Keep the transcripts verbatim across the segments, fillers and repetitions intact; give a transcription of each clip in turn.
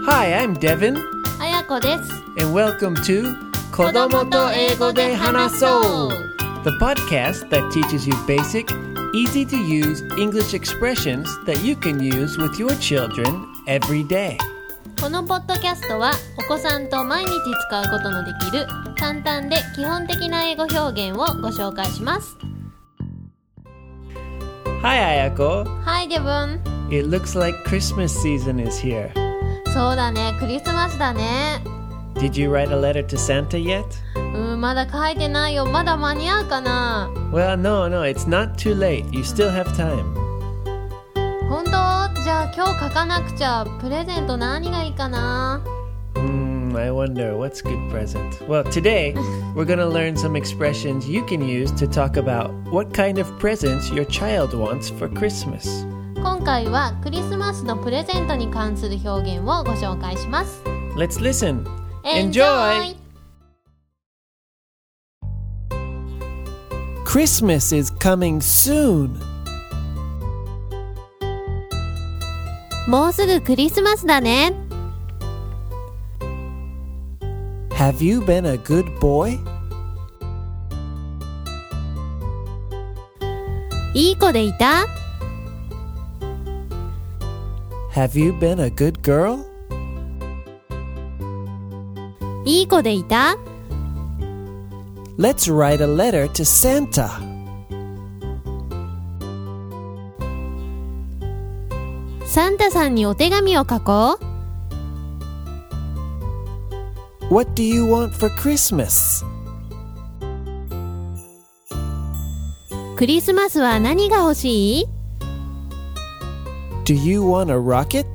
Hi, I'm Devin. あやこです。 And welcome to 子供と英語で話そう The podcast that teaches you basic, easy-to-use English expressions that you can use with your children every day. このポッドキャストはお子さんと毎日使うことのできる簡単で基本的な英語表現をご紹介します。 Hi, Ayako. Hi, Devin. It looks like Christmas season is here. そうだね、クリスマスだね。 Did you write a letter to Santa yet? うん、まだ書いてないよ。まだ間に合うかな。 Well, no, no, it's not too late. You still have time. 本当？じゃあ今日書かなくちゃ。プレゼント何がいいかな。 Hmm, I wonder, what's a good present? Well, today, we're going to learn some expressions you can use to talk about what kind of presents your child wants for Christmas. 今回はクリスマスのプレゼントに関する表現をご紹介します。 Let's listen. Enjoy! Christmas is coming soon. もうすぐクリスマスだね。 Have you been a good boy? いい子でいた？ Have you been a good girl? いい子でいた？ Let's write a letter to Santa. サンタさんにお手紙を書こう。 What do you want for Christmas? クリスマスは何が欲しい？ Do you want a rocket?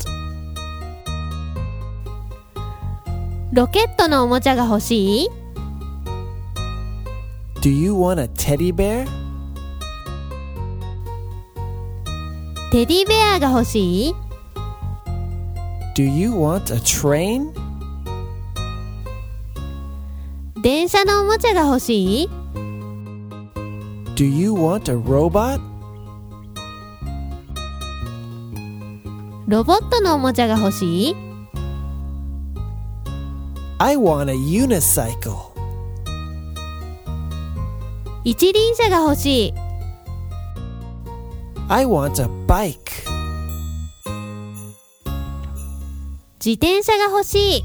ロケットのおもちゃが欲しい？ Do you want a teddy bear? テディベアが欲しい？ Do you want a train? 電車のおもちゃが欲しい？ Do you want a robot? ロボットのおもちゃが欲しい？ I want a unicycle. 一輪車が欲しい。 I want a bike. 自転車が欲しい。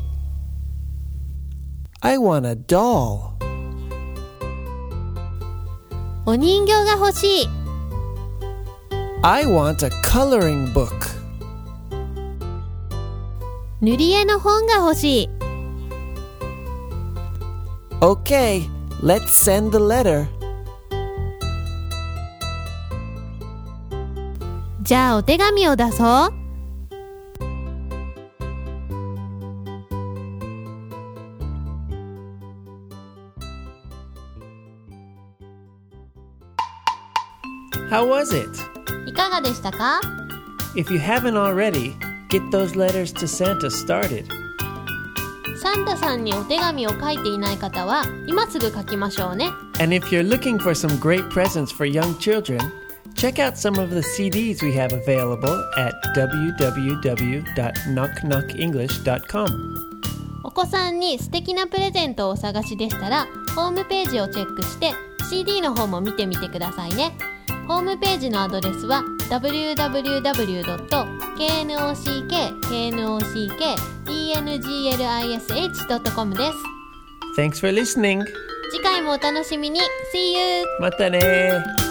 I want a doll. お人形が欲しい。 I want a coloring book. 塗り絵の本が欲しい。 Okay, let's send the letter. じゃあお手紙を出そう。 How was it? いかがでしたか？ If you haven't already, get those letters to Santa started. サンタさんにお手紙を書いていない方は今すぐ書きましょうね。 And if you're looking for some great presents for young children, check out some of the C Ds we have available at w w w dot knock knock english dot com. お子さんに素敵なプレゼントをお探しでしたら、ホームページをチェックして シーディー の方も見てみてくださいね。ホームページのアドレスは ダブリューダブリューダブリュードットノックノックエングリッシュドットコム です。 Thanks for listening. 次回もお楽しみに。 See you! またね。